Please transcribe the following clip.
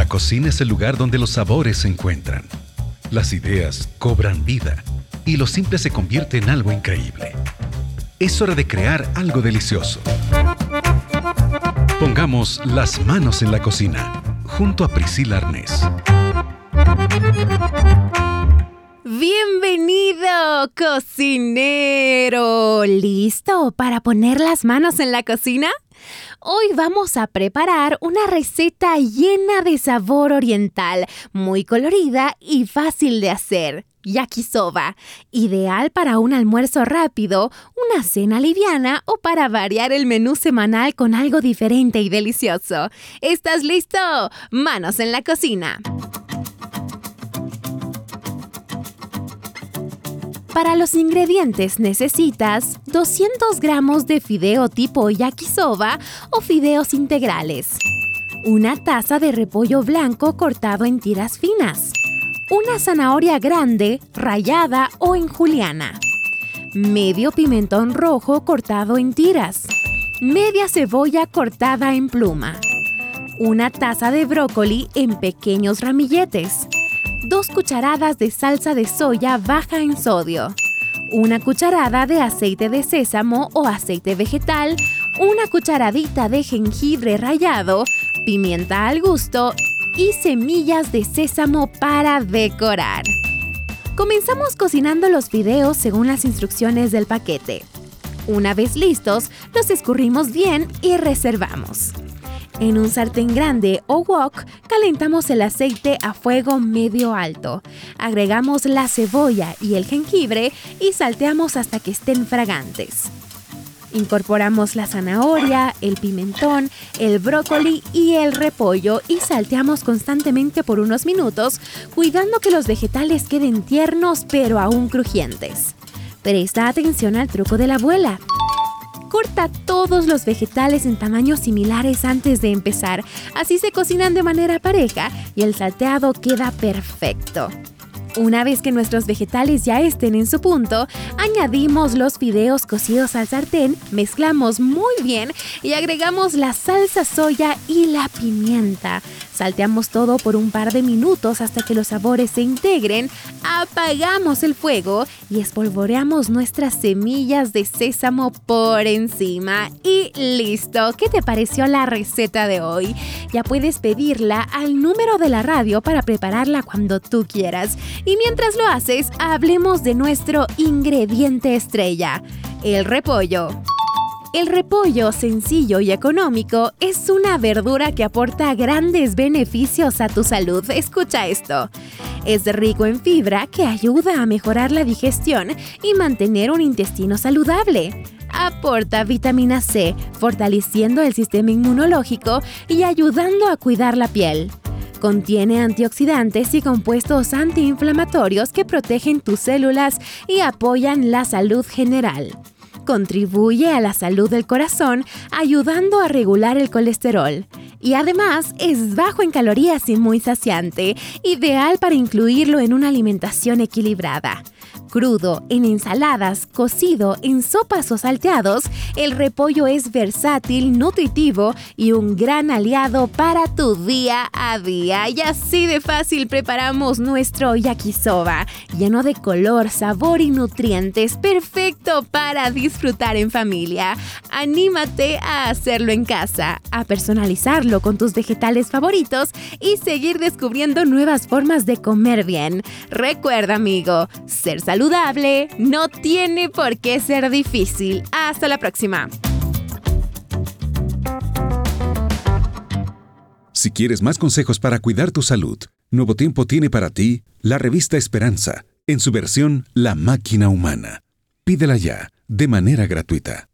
cocina es el lugar donde los sabores se encuentran. Las ideas cobran vida y lo simple se convierte en algo increíble. Es hora de crear algo delicioso. Pongamos las manos en la cocina, junto a Priscila Arnés. ¡Bienvenido, cocinero! ¿Listo para poner las manos en la cocina? Hoy vamos a preparar una receta llena de sabor oriental, muy colorida y fácil de hacer. Yakisoba, ideal para un almuerzo rápido, una cena liviana o para variar el menú semanal con algo diferente y delicioso. ¿Estás listo? ¡Manos en la cocina! Para los ingredientes necesitas 200 gramos de fideo tipo yakisoba o fideos integrales, una taza de repollo blanco cortado en tiras finas, una zanahoria grande, rallada o en juliana, medio pimentón rojo cortado en tiras, media cebolla cortada en pluma, una taza de brócoli en pequeños ramilletes, 2 cucharadas de salsa de soya baja en sodio, una cucharada de aceite de sésamo o aceite vegetal, una cucharadita de jengibre rallado, pimienta al gusto y semillas de sésamo para decorar. Comenzamos cocinando los fideos según las instrucciones del paquete. Una vez listos, los escurrimos bien y reservamos. En un sartén grande o wok, calentamos el aceite a fuego medio alto. Agregamos la cebolla y el jengibre y salteamos hasta que estén fragantes. Incorporamos la zanahoria, el pimentón, el brócoli y el repollo y salteamos constantemente por unos minutos, cuidando que los vegetales queden tiernos pero aún crujientes. Presta atención al truco de la abuela. Corta todos los vegetales en tamaños similares antes de empezar, así se cocinan de manera pareja y el salteado queda perfecto. Una vez que nuestros vegetales ya estén en su punto, añadimos los fideos cocidos al sartén, mezclamos muy bien y agregamos la salsa soya y la pimienta. Salteamos todo por un par de minutos hasta que los sabores se integren, apagamos el fuego y espolvoreamos nuestras semillas de sésamo por encima. Y listo. ¿Qué te pareció la receta de hoy? Ya puedes pedirla al número de la radio para prepararla cuando tú quieras. Y mientras lo haces, hablemos de nuestro ingrediente estrella, el repollo. El repollo, sencillo y económico, es una verdura que aporta grandes beneficios a tu salud. Escucha esto. Es rico en fibra que ayuda a mejorar la digestión y mantener un intestino saludable. Aporta vitamina C, fortaleciendo el sistema inmunológico y ayudando a cuidar la piel. Contiene antioxidantes y compuestos antiinflamatorios que protegen tus células y apoyan la salud general. Contribuye a la salud del corazón, ayudando a regular el colesterol. Y además es bajo en calorías y muy saciante, ideal para incluirlo en una alimentación equilibrada. Crudo, en ensaladas, cocido, en sopas o salteados, el repollo es versátil, nutritivo y un gran aliado para tu día a día. Y así de fácil preparamos nuestro yakisoba, lleno de color, sabor y nutrientes, perfecto para disfrutar en familia. Anímate a hacerlo en casa, a personalizarlo con tus vegetales favoritos y seguir descubriendo nuevas formas de comer bien. Recuerda, amigo, ser saludable no tiene por qué ser difícil. Hasta la próxima. Si quieres más consejos para cuidar tu salud, Nuevo Tiempo tiene para ti la revista Esperanza, en su versión La Máquina Humana. Pídela ya, de manera gratuita.